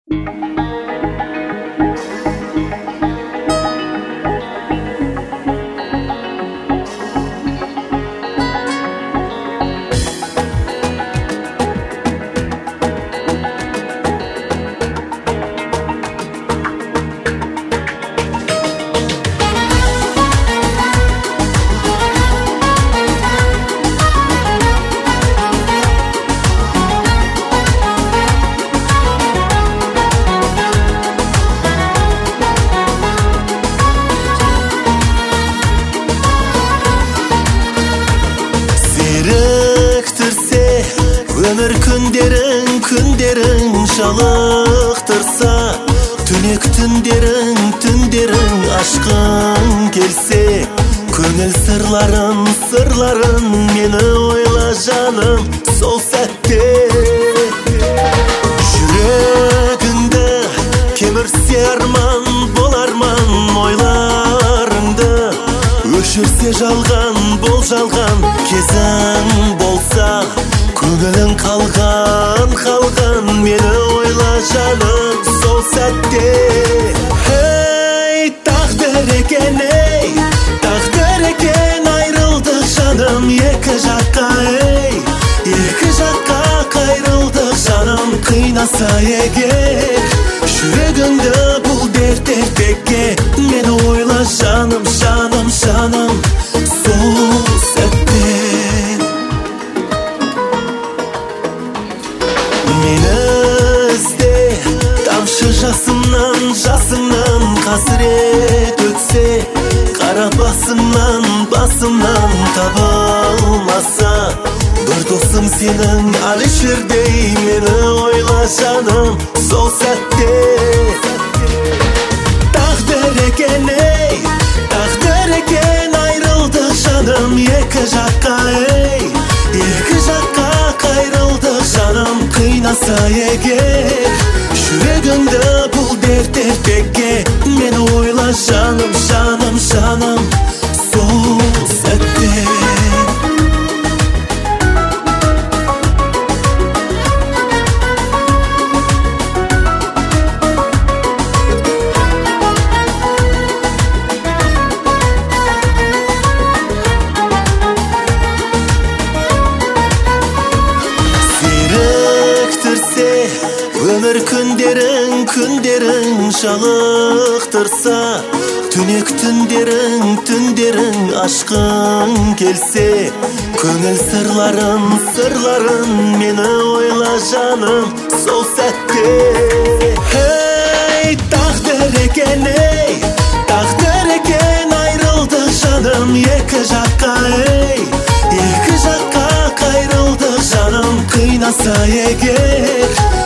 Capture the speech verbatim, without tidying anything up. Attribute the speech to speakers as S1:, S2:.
S1: Ömür күндерің, күндерің жалықтырса, түнек түндерің, түндерің ашқың келсе, көңіл сырларын, сырларын мені ойла жаным, сол сәтте жүрегіңді кемірсе арман, бұл арман ойларыңды өшірсе жалған, бұл жалған кезің болса, көңілің қалған, қалған мені ойла жаным, сол сәтте. Ей, тағдыр екен, ей, тағдыр екен, айрылдық жаным екі жаққа, ей, екі жаққа қайрылдық жаным, қинаса егер жүрегіңді бұл дерт ертекке, мені ойла жаным, жаным, жаным, сол сәтте. Мені ізде тамшы жасымнан, жасыңнан қасірет өтсе, қара басымнан, басымнан табылмаса, бір досым сенің Алишердей мені ойла жаным, сол сәтте. Тағдыр екен, ей, тағдыр екен, айрылдық жаным екі жаққа, ей, екі жаққа қайрылдық жаным, қинаса егер жүрегіңді бұл дерт ертекке, мені ойла жаным, жаным, жаным, сол сәтте. Ömür күндерің, күндерің жалықтырса, түнек түндерің, түндерің ашқың келсе, көңіл сырларын, сырларын мені ойла жаным, сол сәтте. Ей, тағдыр екен, ей, тағдыр екен, айрылдық жаным екі жаққа, ей, екі жаққа қайрылдық жаным, қинаса егер